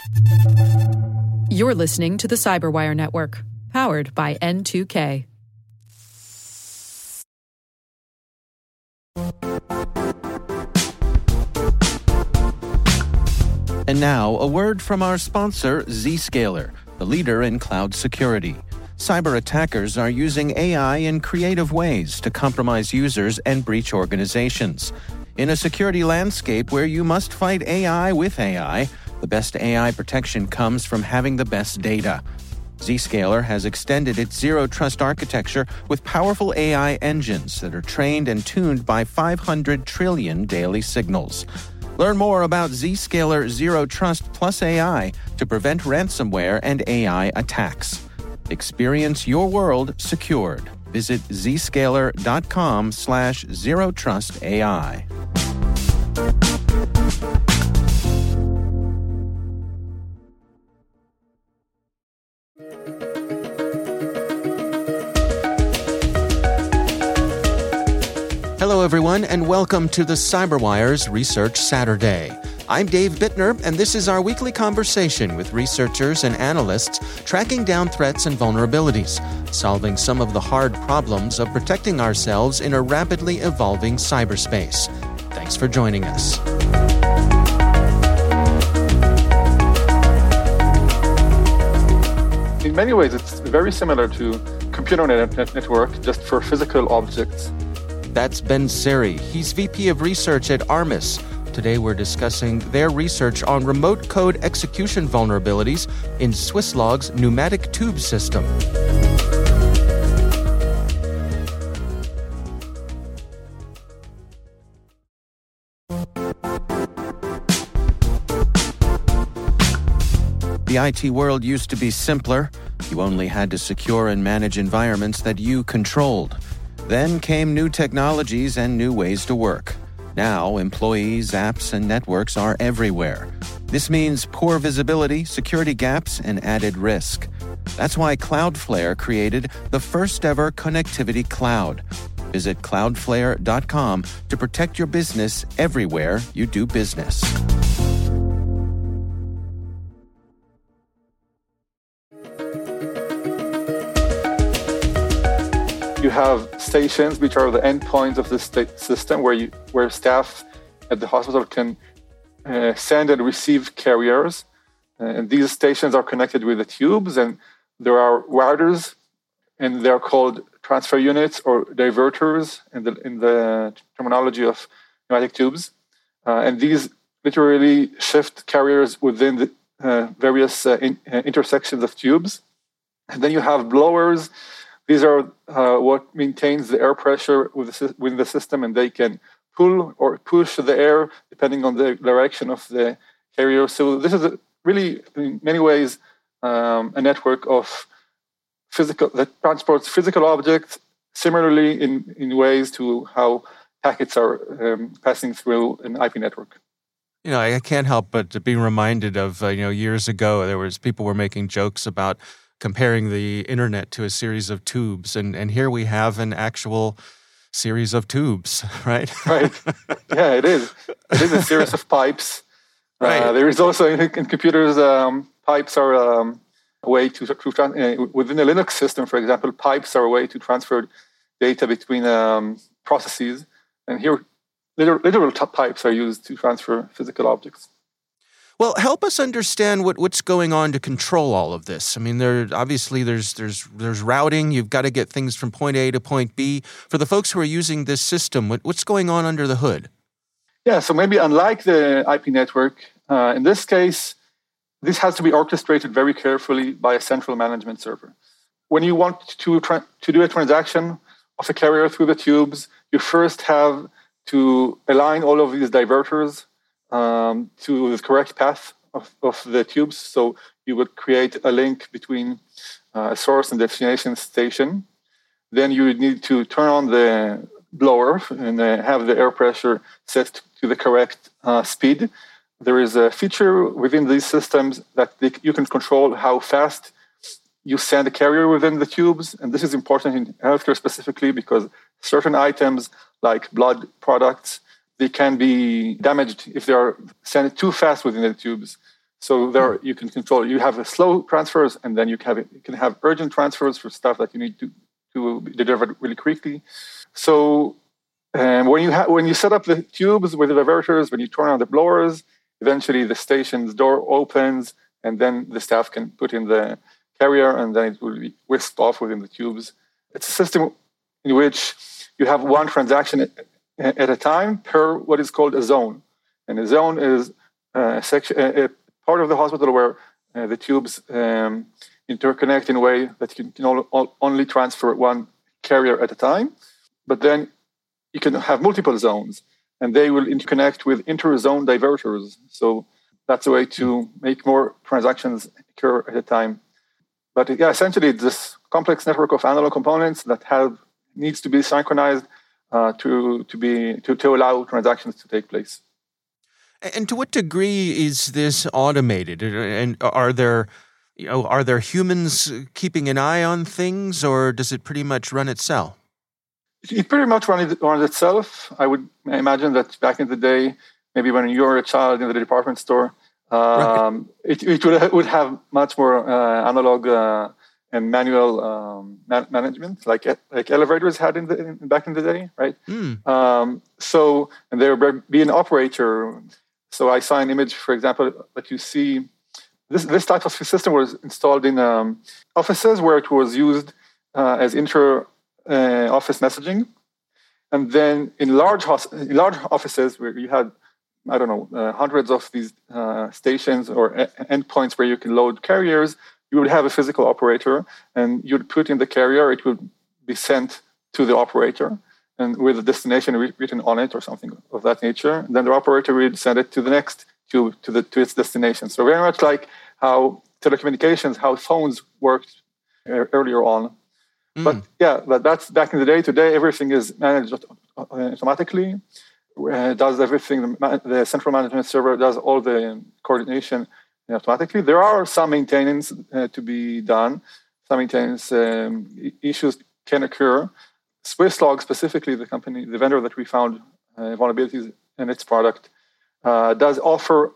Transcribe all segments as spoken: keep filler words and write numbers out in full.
You're listening to the Cyberwire Network, powered by N two K. And now, a word from our sponsor, Zscaler, the leader in cloud security. Cyber attackers are using A I in creative ways to compromise users and breach organizations. In a security landscape where you must fight A I with A I, the best A I protection comes from having the best data. Zscaler has extended its zero-trust architecture with powerful A I engines that are trained and tuned by five hundred trillion daily signals. Learn more about Zscaler Zero Trust Plus A I to prevent ransomware and A I attacks. Experience your world secured. Visit zscaler.com slash zero trust AI. Hello, everyone, and welcome to the CyberWire's Research Saturday. I'm Dave Bittner, and this is our weekly conversation with researchers and analysts tracking down threats and vulnerabilities, solving some of the hard problems of protecting ourselves in a rapidly evolving cyberspace. Thanks for joining us. In many ways, it's very similar to computer net- network, just for physical objects. That's Ben Seri. He's V P of Research at Armis. Today we're discussing their research on remote code execution vulnerabilities in Swisslog's pneumatic tube system. The I T world used to be simpler. You only had to secure and manage environments that you controlled. Then came new technologies and new ways to work. Now, employees, apps, and networks are everywhere. This means poor visibility, security gaps, and added risk. That's why Cloudflare created the first-ever connectivity cloud. Visit cloudflare dot com to protect your business everywhere you do business. You have stations, which are the endpoints of the sta- system, where you, where staff at the hospital can uh, send and receive carriers. Uh, and these stations are connected with the tubes, and there are routers, and they're called transfer units or diverters in the in the terminology of pneumatic tubes. Uh, and these literally shift carriers within the uh, various uh, in, uh, intersections of tubes. And then you have blowers. These are uh, what maintains the air pressure with the, within the system, and they can pull or push the air depending on the direction of the carrier. So this is a, really, in many ways, um, a network of physical that transports physical objects similarly in, in ways to how packets are um, passing through an I P network. You know, I can't help but to be reminded of, uh, you know, years ago, there was people were making jokes about comparing the internet to a series of tubes, and, and here we have an actual series of tubes, right? Right. Yeah, it is. It is a series of pipes. Right. Uh, there is also in, in computers, um, pipes are um, a way to, to uh, within a Linux system, for example, pipes are a way to transfer data between um, processes, and here literal, literal pipes are used to transfer physical objects. Well, help us understand what, what's going on to control all of this. I mean, there obviously there's there's there's routing. You've got to get things from point A to point B. For the folks who are using this system, what, what's going on under the hood? Yeah, so maybe unlike the I P network, uh, in this case, this has to be orchestrated very carefully by a central management server. When you want to tra- to do a transaction of a carrier through the tubes, you first have to align all of these diverters Um, to the correct path of, of the tubes. So you would create a link between uh, a source and destination station. Then you would need to turn on the blower and uh, have the air pressure set to the correct uh, speed. There is a feature within these systems that they, you can control how fast you send a carrier within the tubes. And this is important in healthcare specifically because certain items like blood products, they can be damaged if they are sent too fast within the tubes. So there you can control. You have the slow transfers, and then you have you can have urgent transfers for stuff that you need to to be delivered really quickly. So um, when you ha- when you set up the tubes with the diverters, when you turn on the blowers, eventually the station's door opens, and then the staff can put in the carrier, and then it will be whisked off within the tubes. It's a system in which you have one transaction at, at a time per what is called a zone, and a zone is a section, a part of the hospital where uh, the tubes um, interconnect in a way that you can only transfer one carrier at a time. But then you can have multiple zones, and they will interconnect with inter-zone diverters. So that's a way to make more transactions occur at a time. But yeah, essentially, it's this complex network of analog components that have needs to be synchronized uh, to to be to, to allow transactions to take place. And to what degree is this automated? And are there, you know, are there humans keeping an eye on things, or does it pretty much run itself? It pretty much runs, runs itself. I would imagine that back in the day, maybe when you were a child in the department store, um, right. it, it would, would have much more uh, analog uh, and manual um, man- management, like like elevators had in the in, back in the day, right? Mm. Um, so, and there would be an operator. So I saw an image, for example, that you see. This this type of system was installed in um, offices where it was used uh, as inter uh, office messaging, and then in large hos- in large offices where you had, I don't know, uh, hundreds of these uh, stations or a- endpoints where you can load carriers, you would have a physical operator, and you'd put in the carrier. It would be sent to the operator, and with a destination re- written on it or something of that nature. And then the operator would send it to the next to to the to its destination. So very much like how telecommunications, how phones worked uh, earlier on. Mm. But yeah, but that's back in the day. Today, everything is managed automatically. Uh, does everything. The, the central management server does all the coordination automatically. There are some maintenance uh, to be done. Some maintenance um, issues can occur. Swisslog, specifically the company, the vendor that we found uh, vulnerabilities in its product, uh, does offer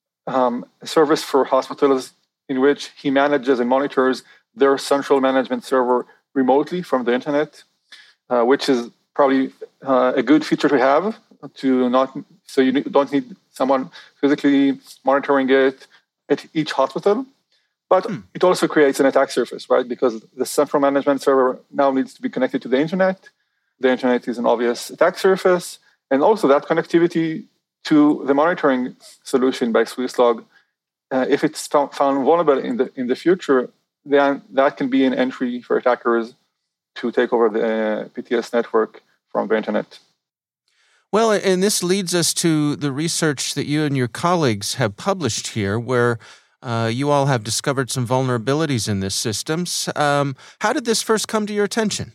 um, a service for hospitals in which he manages and monitors their central management server remotely from the internet, uh, which is probably uh, a good feature to have. To not so you don't need someone physically monitoring it at each hospital. But hmm. it also creates an attack surface, right? Because the central management server now needs to be connected to the internet. The internet is an obvious attack surface. And also that connectivity to the monitoring solution by Swisslog, uh, if it's found vulnerable in the in the future, then that can be an entry for attackers to take over the uh, P T S network from the internet. Well, and this leads us to the research that you and your colleagues have published here, where Uh, you all have discovered some vulnerabilities in this systems. Um, how did this first come to your attention?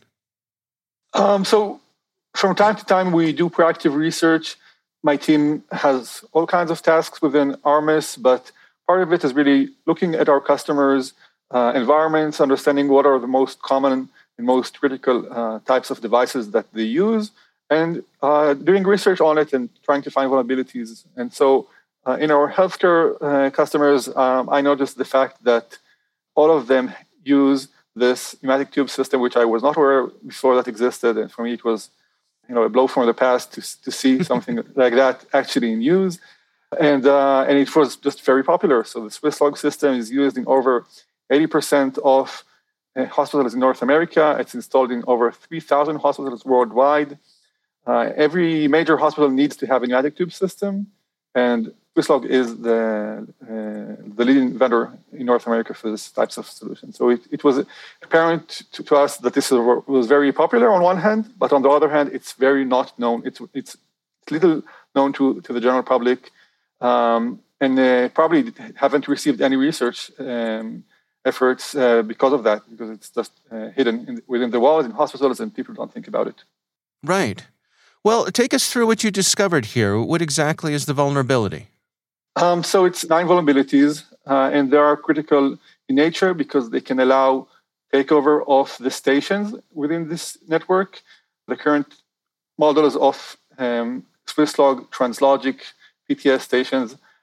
Um, so from time to time, we do proactive research. My team has all kinds of tasks within Armis, but part of it is really looking at our customers' uh, environments, understanding what are the most common and most critical uh, types of devices that they use, and uh, doing research on it and trying to find vulnerabilities. And so Uh, in our healthcare uh, customers, um, I noticed the fact that all of them use this pneumatic tube system, which I was not aware before that existed. And for me, it was, you know, a blow from the past to to see something like that actually in use. And uh, and it was just very popular. So the Swisslog system is used in over eighty percent of uh, hospitals in North America. It's installed in over three thousand hospitals worldwide. Uh, every major hospital needs to have a pneumatic tube system. And Swisslog is the uh, the leading vendor in North America for these types of solutions. So it, it was apparent to, to us that this was very popular on one hand, but on the other hand, it's very not known. It's it's little known to, to the general public, um, and uh, probably haven't received any research um, efforts uh, because of that, because it's just uh, hidden in, within the walls in hospitals, and people don't think about it. Right. Well, take us through what you discovered here. What exactly is the vulnerability? Um, so it's nine vulnerabilities, uh, and they are critical in nature because they can allow takeover of the stations within this network. The current models of um, Swisslog, Translogic, P T S stations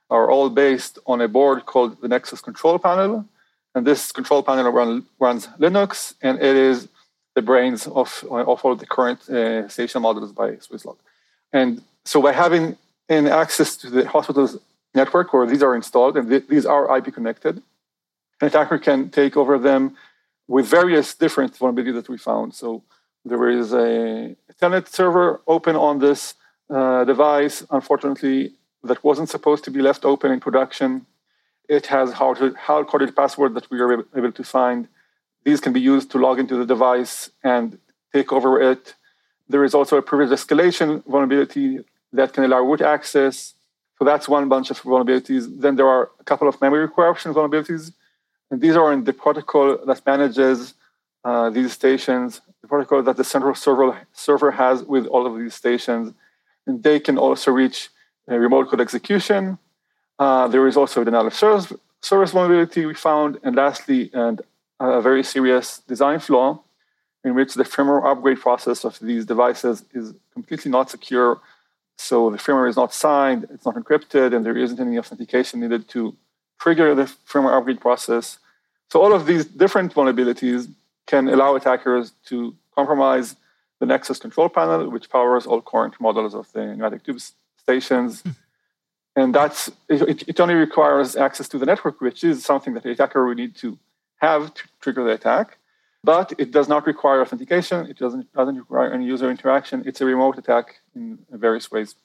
are all based on a board called the Nexus Control Panel. And this control panel run, runs Linux, and it is the brains of, of all the current uh, station models by Swisslog. And so by having an access to the hospital's network where these are installed, and th- these are I P connected, an attacker can take over them with various different vulnerabilities that we found. So there is a telnet server open on this uh, device, unfortunately, that wasn't supposed to be left open in production. It has hard-coded password that we are able to find. These can be used to log into the device and take over it. There is also a privilege escalation vulnerability that can allow root access. So that's one bunch of vulnerabilities. Then there are a couple of memory corruption vulnerabilities. And these are in the protocol that manages uh, these stations, the protocol that the central server, server has with all of these stations. And they can also reach uh, remote code execution. Uh, there is also a denial of service, service vulnerability we found. And lastly, and a very serious design flaw in which the firmware upgrade process of these devices is completely not secure. So the firmware is not signed, it's not encrypted, and there isn't any authentication needed to trigger the firmware upgrade process. So all of these different vulnerabilities can allow attackers to compromise the Nexus control panel, which powers all current models of the pneumatic tube stations. And that's it, it only requires access to the network, which is something that the attacker would need to have to trigger the attack. But it does not require authentication. It doesn't, doesn't require any user interaction. It's a remote attack in various ways.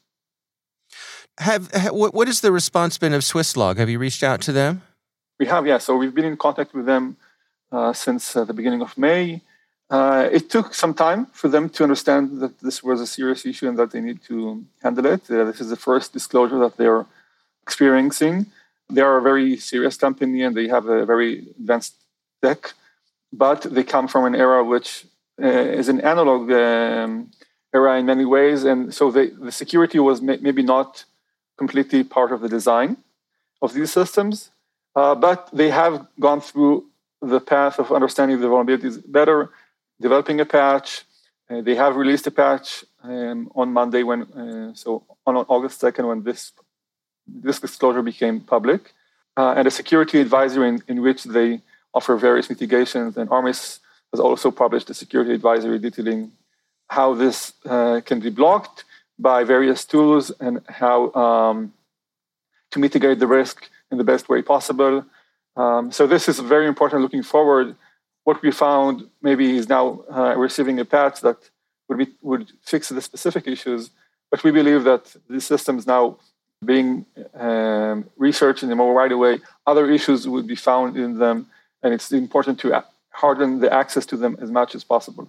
Have, have what, what has the response been of Swisslog? Have you reached out to them? We have, yeah. So we've been in contact with them uh, since uh, the beginning of May. Uh, it took some time for them to understand that this was a serious issue and that they need to handle it. Uh, this is the first disclosure that they're experiencing. They are a very serious company and they have a very advanced tech, but they come from an era which uh, is an analog um, era in many ways. And so they, the security was may- maybe not completely part of the design of these systems, uh, but they have gone through the path of understanding the vulnerabilities better, developing a patch. Uh, they have released a patch um, on Monday, when uh, so on August second, when this this disclosure became public, uh, and a security advisory in, in which they offer various mitigations. And Armis has also published a security advisory detailing how this uh, can be blocked by various tools and how um, to mitigate the risk in the best way possible. Um, so this is very important looking forward. What we found maybe is now uh, receiving a patch that would be, would fix the specific issues, but we believe that these systems now being um, researched in a more wider way, other issues would be found in them, and it's important to harden the access to them as much as possible.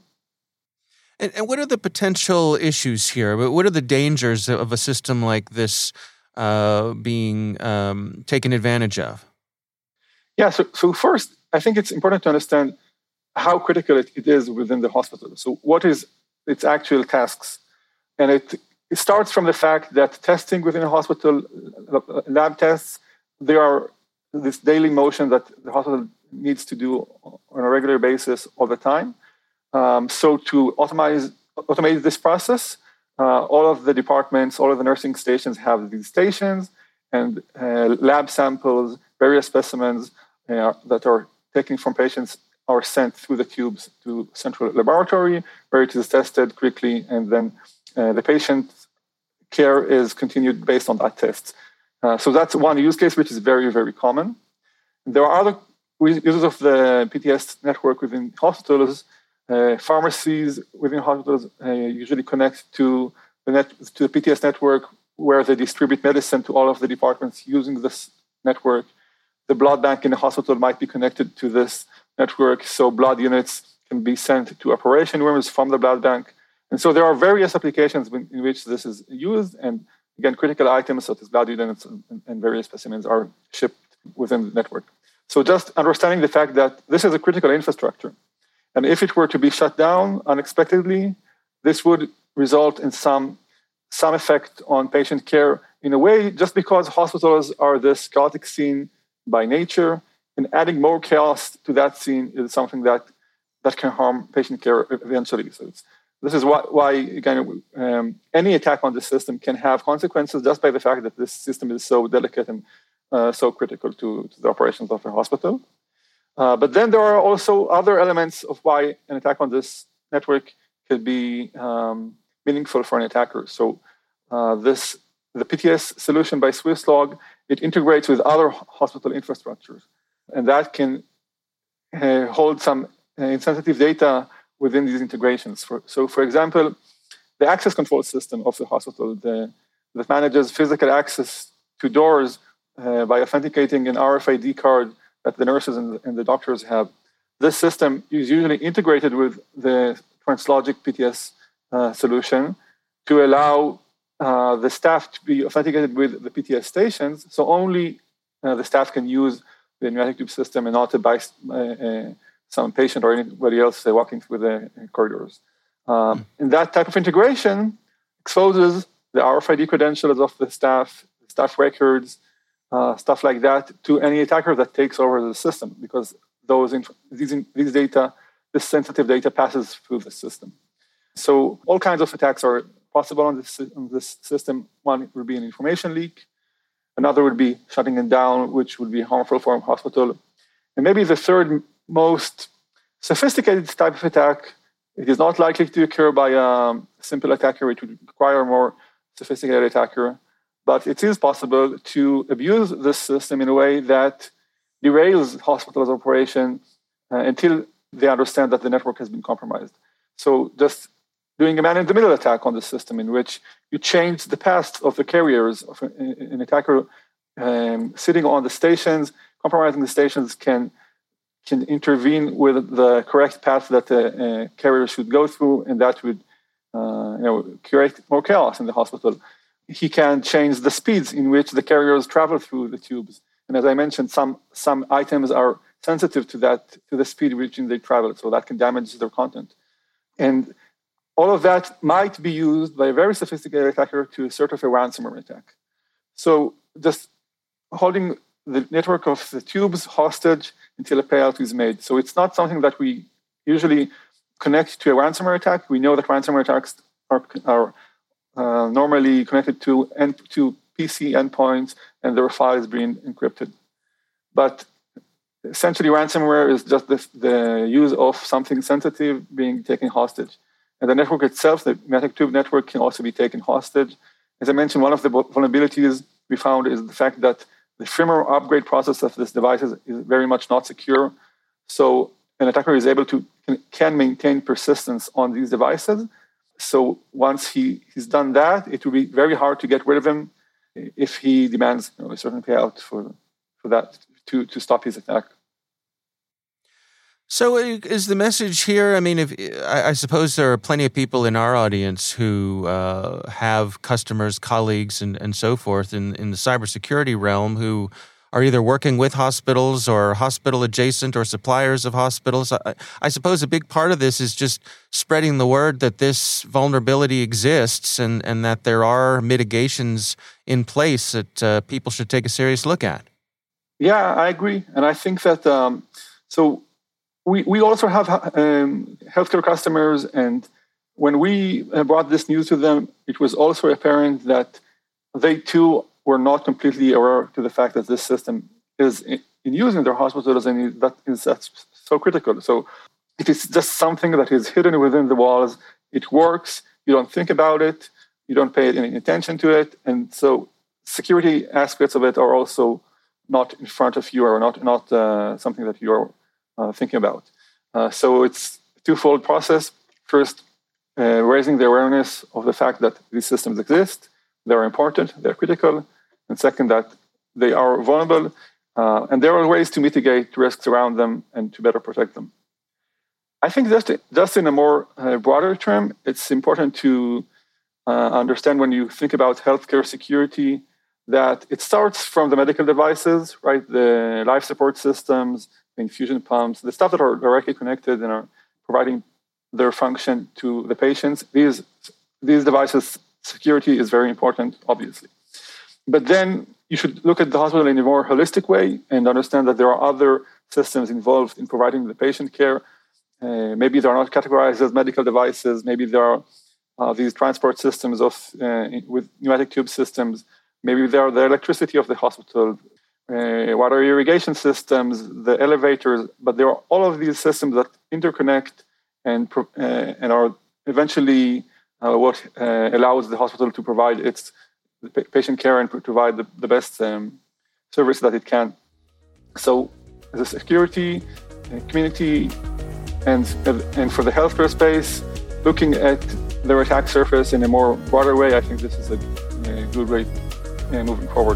And, and what are the potential issues here? What are the dangers of a system like this uh, being um, taken advantage of? Yeah, so, so first, I think it's important to understand how critical it, it is within the hospital. So what is its actual tasks? And it, it starts from the fact that testing within a hospital, lab tests, there are this daily motion that the hospital needs to do on a regular basis all the time. Um, so to automate, automate this process, uh, all of the departments, all of the nursing stations have these stations and uh, lab samples, various specimens uh, that are taken from patients are sent through the tubes to central laboratory where it is tested quickly, and then uh, the patient care is continued based on that test. Uh, so that's one use case which is very, very common. There are other uses of the P T S network within hospitals. Uh, pharmacies within hospitals uh, usually connect to the net to the P T S network, where they distribute medicine to all of the departments using this network. The blood bank in the hospital might be connected to this network, so blood units can be sent to operation rooms from the blood bank. And so there are various applications in, in which this is used, and again, critical items such as blood units and, and various specimens are shipped within the network. So just understanding the fact that this is a critical infrastructure, and if it were to be shut down unexpectedly, this would result in some, some effect on patient care in a way, just because hospitals are this chaotic scene by nature, and adding more chaos to that scene is something that, that can harm patient care eventually. So it's This is why, why again, um, any attack on the system can have consequences just by the fact that this system is so delicate and uh, so critical to, to the operations of the hospital. Uh, but then there are also other elements of why an attack on this network could be um, meaningful for an attacker. So uh, this the P T S solution by Swisslog, it integrates with other hospital infrastructures, and that can uh, hold some uh, sensitive data within these integrations. For, so, for example, the access control system of the hospital the, that manages physical access to doors uh, by authenticating an R F I D card that the nurses and the, and the doctors have. This system is usually integrated with the Translogic P T S uh, solution to allow uh, the staff to be authenticated with the P T S stations, so only uh, the staff can use the pneumatic tube system and not to buy uh, uh, some patient or anybody else uh, walking through the corridors. Um, and that type of integration exposes the R F I D credentials of the staff, staff records, uh, stuff like that, to any attacker that takes over the system, because those inf- these, in- these data, this sensitive data passes through the system. So all kinds of attacks are possible on this, on this system. One would be an information leak. Another would be shutting it down, which would be harmful for a hospital. And maybe the third most sophisticated type of attack, it is not likely to occur by a simple attacker. It would require a more sophisticated attacker. But it is possible to abuse this system in a way that derails hospitals' operation uh, until they understand that the network has been compromised. So just doing a man-in-the-middle attack on the system in which you change the path of the carriers of an attacker um, sitting on the stations, compromising the stations can can intervene with the correct path that the uh, carrier should go through, and that would uh, you know, create more chaos in the hospital. He can change the speeds in which the carriers travel through the tubes. And as I mentioned, some, some items are sensitive to that, to the speed which they travel, so that can damage their content. And all of that might be used by a very sophisticated attacker to sort of a ransomware attack. So just holding the network of the tubes hostage until a payout is made. So it's not something that we usually connect to a ransomware attack. We know that ransomware attacks are, are uh, normally connected to, end, to P C endpoints and their files being encrypted. But essentially, ransomware is just the, the use of something sensitive being taken hostage. And the network itself, the pneumatic tube network, can also be taken hostage. As I mentioned, one of the vulnerabilities we found is the fact that the firmware upgrade process of this device is, is very much not secure. So an attacker is able to can, can maintain persistence on these devices. So once he, he's done that, it will be very hard to get rid of him if he demands you know, a certain payout for, for that to, to stop his attack. So is the message here, I mean, if I suppose there are plenty of people in our audience who uh, have customers, colleagues, and, and so forth in, in the cybersecurity realm who are either working with hospitals or hospital adjacent or suppliers of hospitals. I, I suppose a big part of this is just spreading the word that this vulnerability exists and, and that there are mitigations in place that uh, people should take a serious look at. Yeah, I agree. And I think that, um, so we, we also have um, healthcare customers, and when we brought this news to them, it was also apparent that they too were not completely aware to the fact that this system is in, in use in their hospitals, and that is that's so critical. So it is just something that is hidden within the walls. It works. You don't think about it. You don't pay any attention to it. And so security aspects of it are also not in front of you, or not, not uh, something that you're uh, thinking about. Uh, so it's a twofold process. First, uh, raising the awareness of the fact that these systems exist. They're important. They're critical. And second, that they are vulnerable. Uh, and there are ways to mitigate risks around them and to better protect them. I think just, just in a more uh, broader term, it's important to uh, understand when you think about healthcare security that it starts from the medical devices, right? The life support systems, the infusion pumps, the stuff that are directly connected and are providing their function to the patients. These, these devices, security is very important, obviously. But then you should look at the hospital in a more holistic way and understand that there are other systems involved in providing the patient care. Uh, maybe they're not categorized as medical devices. Maybe there are uh, these transport systems of uh, with pneumatic tube systems. Maybe they are the electricity of the hospital, uh, water irrigation systems, the elevators. But there are all of these systems that interconnect and uh, and are eventually uh, what uh, allows the hospital to provide its patient care and provide the, the best um, service that it can. So, the security, uh, community, and and for the healthcare space, looking at their attack surface in a more broader way, I think this is a, a good way uh, moving forward.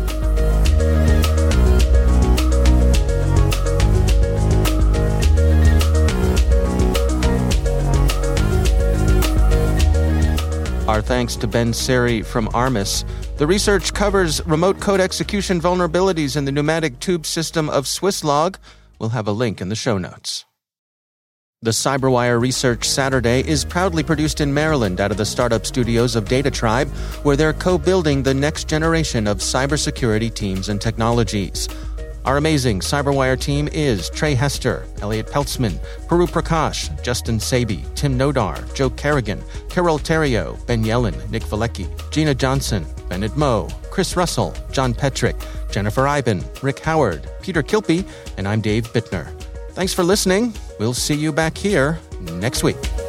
Our thanks to Ben Seri from Armis. The research covers remote code execution vulnerabilities in the pneumatic tube system of Swisslog. We'll have a link in the show notes. The CyberWire Research Saturday is proudly produced in Maryland out of the startup studios of DataTribe, where they're co-building the next generation of cybersecurity teams and technologies. Our amazing CyberWire team is Trey Hester, Elliot Peltzman, Puru Prakash, Justin Sabi, Tim Nodar, Joe Kerrigan, Carol Terrio, Ben Yellen, Nick Valecki, Gina Johnson, Bennett Moe, Chris Russell, John Petrick, Jennifer Iben, Rick Howard, Peter Kilpie, and I'm Dave Bittner. Thanks for listening. We'll see you back here next week.